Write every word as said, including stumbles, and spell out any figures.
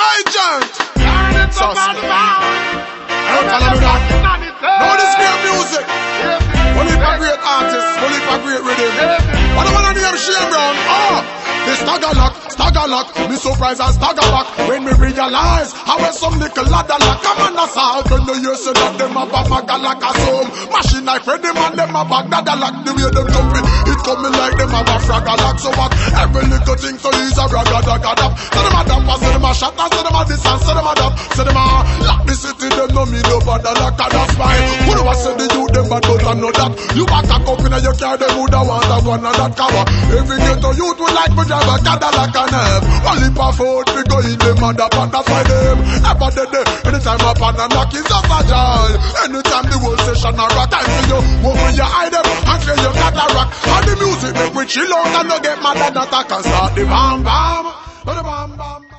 Agent! Suspect. Don't follow me now. Now this great music. Only for great artists, only for great rhythm. What the one on the name Shane Brown? Oh! The stagger lock, stagger lock. Me surprise and stagger back when me realize how when some little ladder lock come on assault. When the years say that them a bag maga like a soul. Machine like Freddy man, them a bag dada lock. The way them jumping, it coming like them a bag fragga lock. So what? Every little thing so use a ragga dagga dap. So them a damp, so them a shot, so them a this and so them a that. So them a lock the city, them no me no bother like a that's fine. Who do I say the youth them bad but I know that. You back a cup in a your car, them woulda want a gun and that cover. Every ghetto youth would like me drive a Cadillac and have only for food we go in them and up and that's why them ever did it. Anytime up and a knock is just a joy. Anytime the whole session a rock, time for you open your eye them and feel you got a rock. And the music make we chill out and no get mad at that I can start the bam bam, the bam bam.